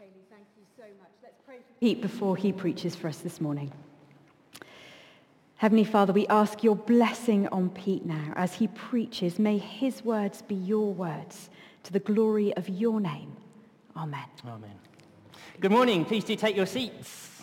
Kaylee, thank you so much. Let's pray for Pete before he preaches for us this morning. Heavenly Father, we ask your blessing on Pete now as he preaches. May his words be your words to the glory of your name. Amen. Amen. Good morning. Please do take your seats.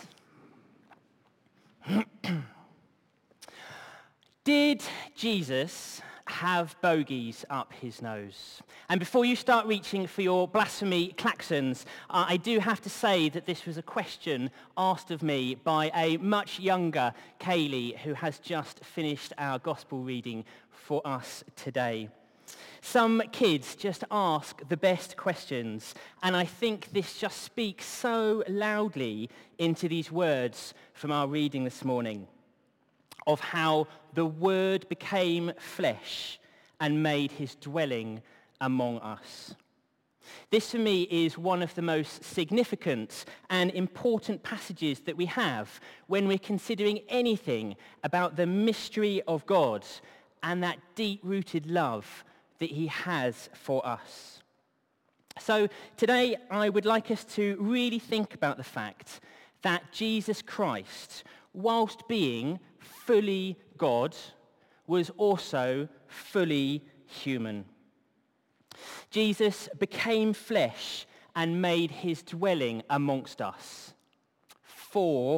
Did Jesus have bogies up his nose? And before you start reaching for your blasphemy klaxons, I do have to say that this was a question asked of me by a much younger Kaylee who has just finished our gospel reading for us today. Some kids just ask the best questions, and I think this just speaks so loudly into these words from our reading this morning of how the Word became flesh and made his dwelling among us. This for me is one of the most significant and important passages that we have when we're considering anything about the mystery of God and that deep-rooted love that he has for us. So today I would like us to really think about the fact that Jesus Christ, whilst being fully God, was also fully human. Jesus became flesh and made his dwelling amongst us, for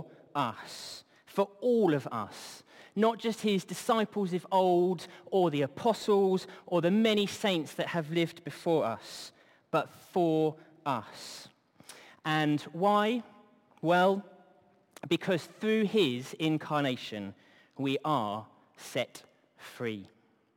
all of us. Not just his disciples of old, or the apostles, or the many saints that have lived before us, but for us. And why? Well, because through his incarnation, we are set free.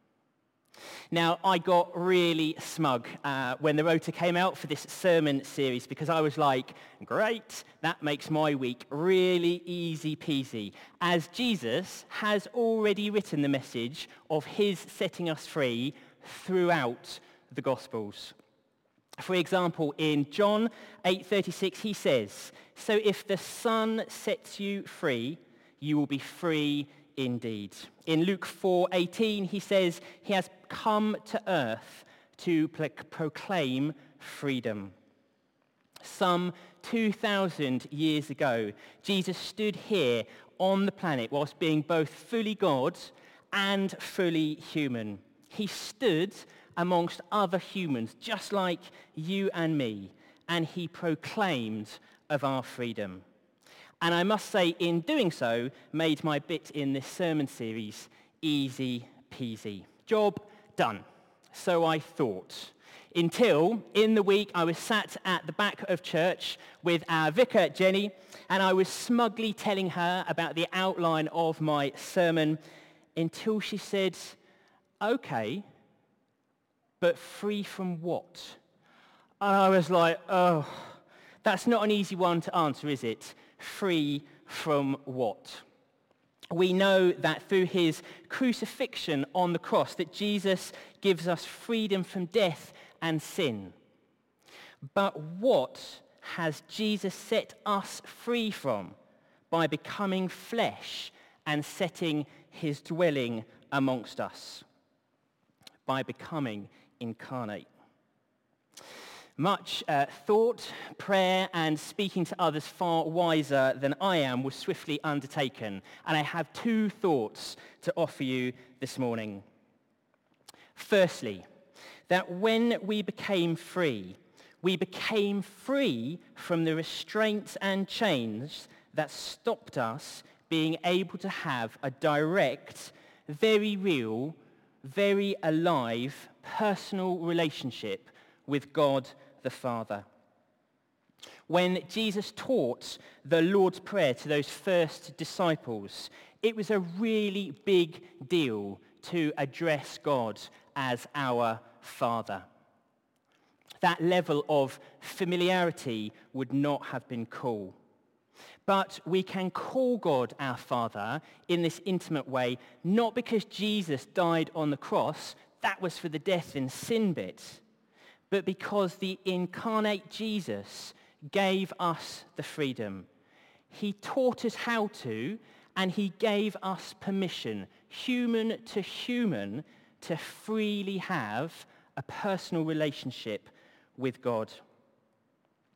Now, I got really smug when the rota came out for this sermon series because I was like, great, that makes my week really easy peasy, as Jesus has already written the message of his setting us free throughout the Gospels. For example, in John 8:36, he says, "So if the Son sets you free, you will be free indeed." In Luke 4:18, he says he has come to earth to proclaim freedom. Some 2,000 years ago, Jesus stood here on the planet whilst being both fully God and fully human. He stood amongst other humans, just like you and me, and he proclaimed of our freedom. And I must say, in doing so, made my bit in this sermon series easy peasy. Job done. So I thought. Until, in the week, I was sat at the back of church with our vicar, Jenny, and I was smugly telling her about the outline of my sermon until she said, "Okay, but free from what?" And I was like, oh, that's not an easy one to answer, is it? Free from what? We know that through his crucifixion on the cross that Jesus gives us freedom from death and sin. But what has Jesus set us free from by becoming flesh and setting his dwelling amongst us? By becoming incarnate. Much thought, prayer, and speaking to others far wiser than I am was swiftly undertaken. And I have two thoughts to offer you this morning. Firstly, that when we became free from the restraints and chains that stopped us being able to have a direct, very real, very alive, personal relationship with God the Father. When Jesus taught the Lord's Prayer to those first disciples, it was a really big deal to address God as our Father. That level of familiarity would not have been cool. But we can call God our Father in this intimate way, not because Jesus died on the cross, that was for the death and sin bit, but because the incarnate Jesus gave us the freedom. He taught us how to, and he gave us permission, human, to freely have a personal relationship with God.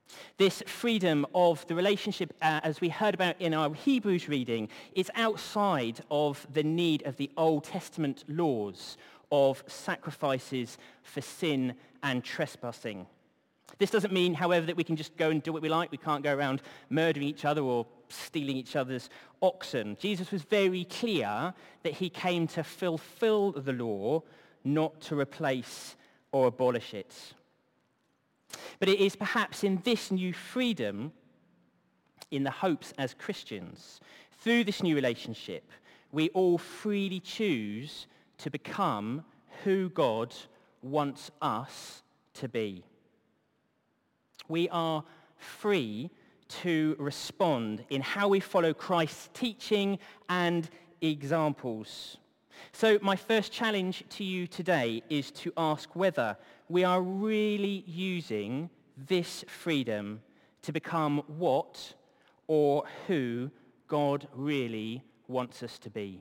This freedom of the relationship, as we heard about in our Hebrews reading, is outside of the need of the Old Testament laws of sacrifices for sin and trespassing. This doesn't mean, however, that we can just go and do what we like. We can't go around murdering each other or stealing each other's oxen. Jesus was very clear that he came to fulfill the law, not to replace or abolish it. But it is perhaps in this new freedom, in the hopes as Christians, through this new relationship, we all freely choose to become who God wants us to be. We are free to respond in how we follow Christ's teaching and examples. So my first challenge to you today is to ask whether we are really using this freedom to become what or who God really wants us to be.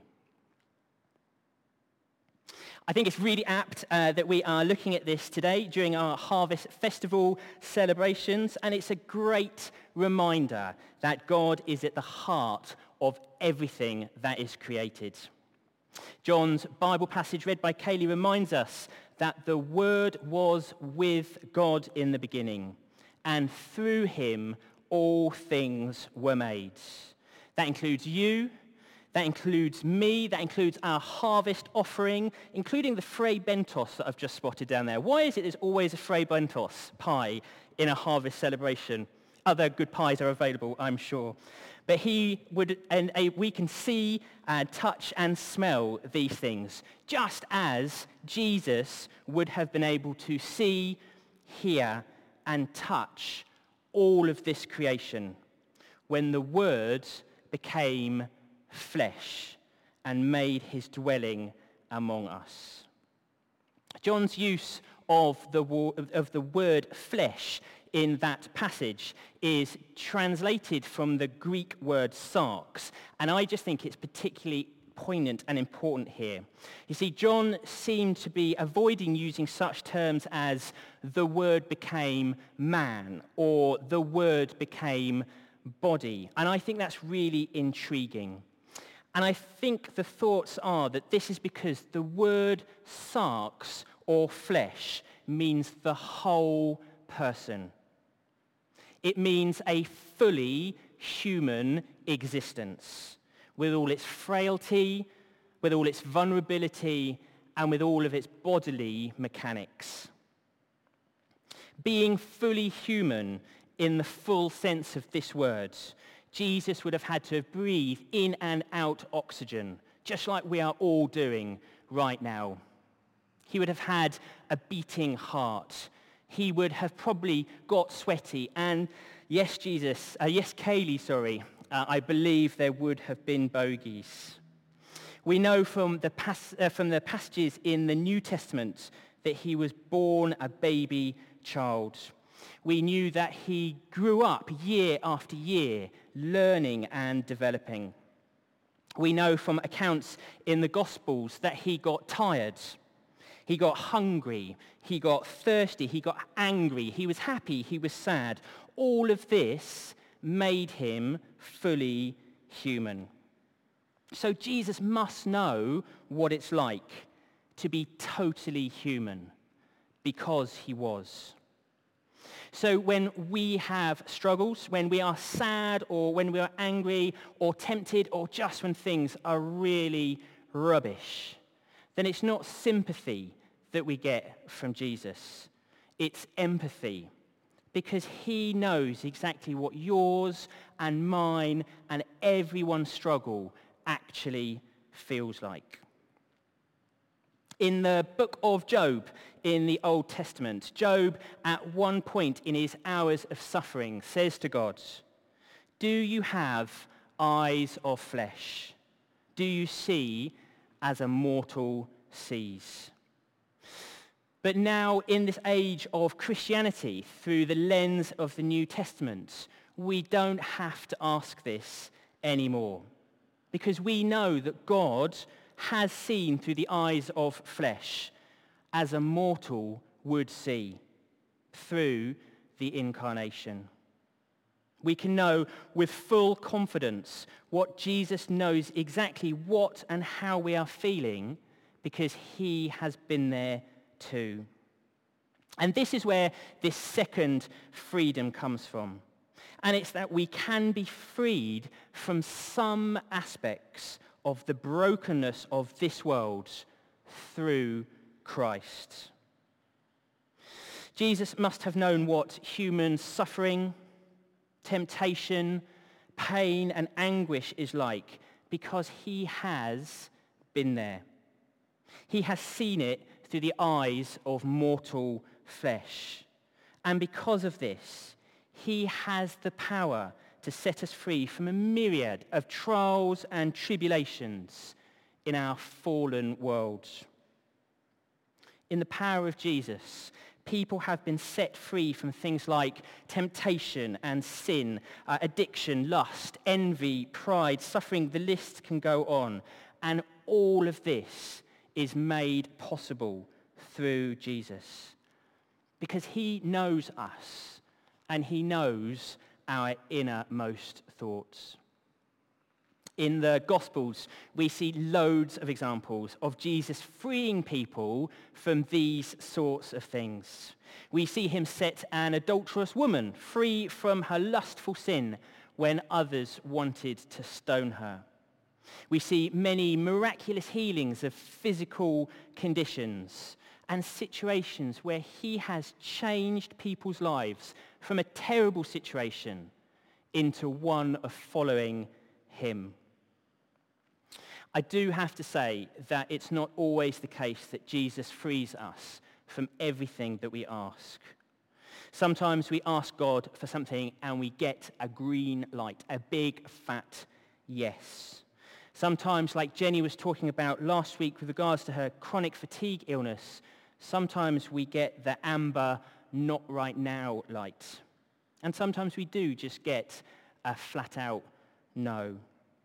I think it's really apt that we are looking at this today during our Harvest Festival celebrations, and it's a great reminder that God is at the heart of everything that is created. John's Bible passage read by Kaylee reminds us that the Word was with God in the beginning, and through him all things were made. That includes you, that includes me, that includes our harvest offering, including the Fray Bentos that I've just spotted down there. Why is it there's always a Fray Bentos pie in a harvest celebration? Other good pies are available, I'm sure. But we can see, touch and smell these things, just as Jesus would have been able to see, hear and touch all of this creation when the Word became flesh and made his dwelling among us. John's use of the word flesh in that passage is translated from the Greek word sarx, and I just think it's particularly poignant and important here. You see, John seemed to be avoiding using such terms as the Word became man or the Word became body, and I think that's really intriguing. And I think the thoughts are that this is because the word sarx, or flesh, means the whole person. It means a fully human existence, with all its frailty, with all its vulnerability, and with all of its bodily mechanics. Being fully human in the full sense of this word, Jesus would have had to have breathed in and out oxygen, just like we are all doing right now. He would have had a beating heart. He would have probably got sweaty. And yes, Kaylee, I believe there would have been bogies. We know from the passages in the New Testament that he was born a baby child. We knew that he grew up year after year, learning and developing. We know from accounts in the Gospels that he got tired, he got hungry, he got thirsty, he got angry, he was happy, he was sad. All of this made him fully human. So Jesus must know what it's like to be totally human, because he was. So when we have struggles, when we are sad or when we are angry or tempted or just when things are really rubbish, then it's not sympathy that we get from Jesus. It's empathy, because he knows exactly what yours and mine and everyone's struggle actually feels like. In the book of Job in the Old Testament, Job at one point in his hours of suffering says to God, "Do you have eyes of flesh? Do you see as a mortal sees?" But now in this age of Christianity, through the lens of the New Testament, we don't have to ask this anymore, because we know that God has seen through the eyes of flesh as a mortal would see, through the incarnation. We can know with full confidence what Jesus knows exactly what and how we are feeling because he has been there too. And this is where this second freedom comes from. And it's that we can be freed from some aspects of the brokenness of this world through Christ. Jesus must have known what human suffering, temptation, pain, and anguish is like because he has been there. He has seen it through the eyes of mortal flesh. And because of this, he has the power to set us free from a myriad of trials and tribulations in our fallen world. In the power of Jesus, people have been set free from things like temptation and sin, addiction, lust, envy, pride, suffering. The list can go on. And all of this is made possible through Jesus because he knows us and he knows our innermost thoughts. In the Gospels, we see loads of examples of Jesus freeing people from these sorts of things. We see him set an adulterous woman free from her lustful sin when others wanted to stone her. We see many miraculous healings of physical conditions and situations where he has changed people's lives from a terrible situation into one of following him. I do have to say that it's not always the case that Jesus frees us from everything that we ask. Sometimes we ask God for something and we get a green light, a big fat yes. Sometimes, like Jenny was talking about last week with regards to her chronic fatigue illness, sometimes we get the amber not right now light. And sometimes we do just get a flat out no.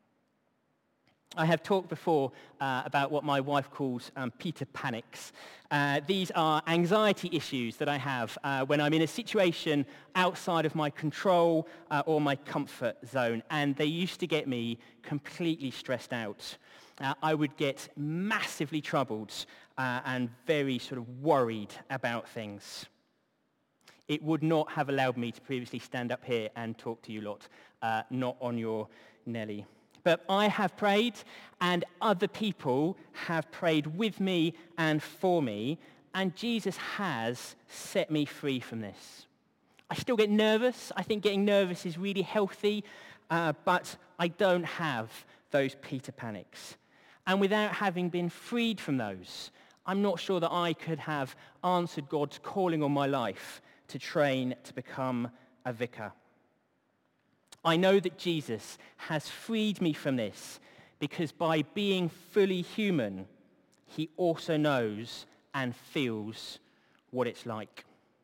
I have talked before about what my wife calls Peter panics. These are anxiety issues that I have when I'm in a situation outside of my control or my comfort zone, and they used to get me completely stressed out. I would get massively troubled and very sort of worried about things. It would not have allowed me to previously stand up here and talk to you lot, not on your Nelly. But I have prayed, and other people have prayed with me and for me, and Jesus has set me free from this. I still get nervous. I think getting nervous is really healthy, but I don't have those Peter panics. And without having been freed from those, I'm not sure that I could have answered God's calling on my life to train to become a vicar. I know that Jesus has freed me from this because by being fully human, he also knows and feels what it's like.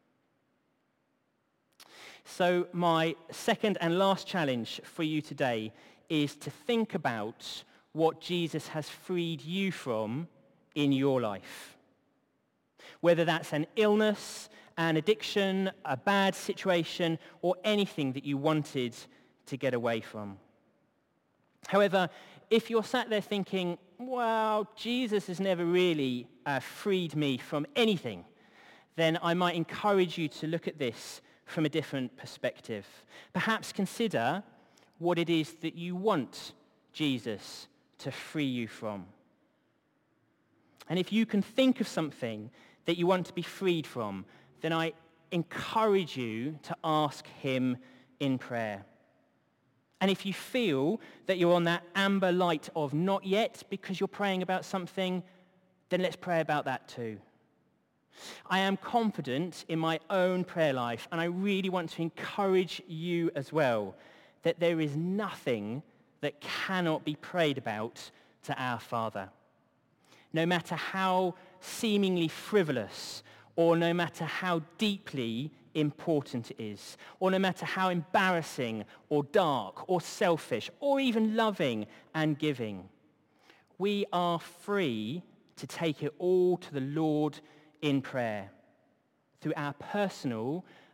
So my second and last challenge for you today is to think about what Jesus has freed you from in your life. Whether that's an illness, an addiction, a bad situation, or anything that you wanted to get away from. However, if you're sat there thinking, well, Jesus has never really freed me from anything, then I might encourage you to look at this from a different perspective. Perhaps consider what it is that you want Jesus to free you from. And if you can think of something that you want to be freed from, then I encourage you to ask him in prayer. And if you feel that you're on that amber light of not yet because you're praying about something, then let's pray about that too. I am confident in my own prayer life, and I really want to encourage you as well, that there is nothing that cannot be prayed about to our Father. No matter how seemingly frivolous, or no matter how deeply important it is, or no matter how embarrassing or dark or selfish or even loving and giving, we are free to take it all to the Lord in prayer through our personal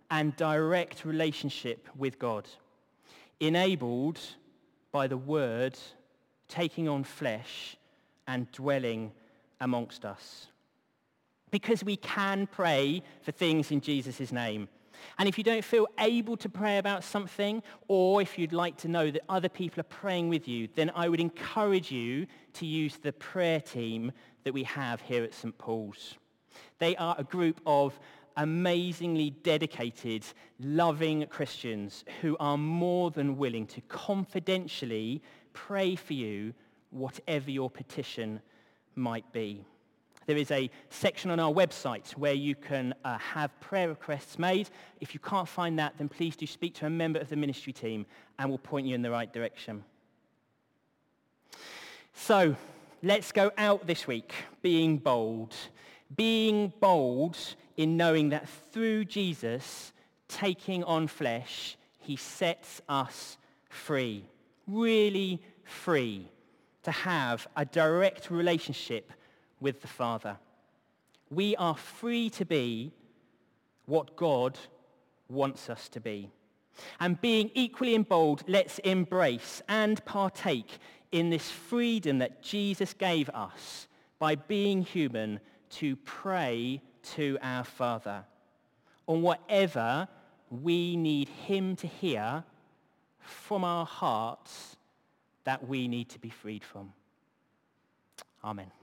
and direct relationship with God, enabled by the Word taking on flesh and dwelling amongst us. Because we can pray for things in Jesus' name. And if you don't feel able to pray about something, or if you'd like to know that other people are praying with you, then I would encourage you to use the prayer team that we have here at St. Paul's. They are a group of amazingly dedicated, loving Christians who are more than willing to confidentially pray for you, whatever your petition might be. There is a section on our website where you can have prayer requests made. If you can't find that, then please do speak to a member of the ministry team and we'll point you in the right direction. So, let's go out this week being bold. Being bold in knowing that through Jesus taking on flesh, he sets us free. Really free to have a direct relationship with the Father. We are free to be what God wants us to be. And being equally bold, let's embrace and partake in this freedom that Jesus gave us by being human to pray to our Father on whatever we need him to hear from our hearts that we need to be freed from. Amen.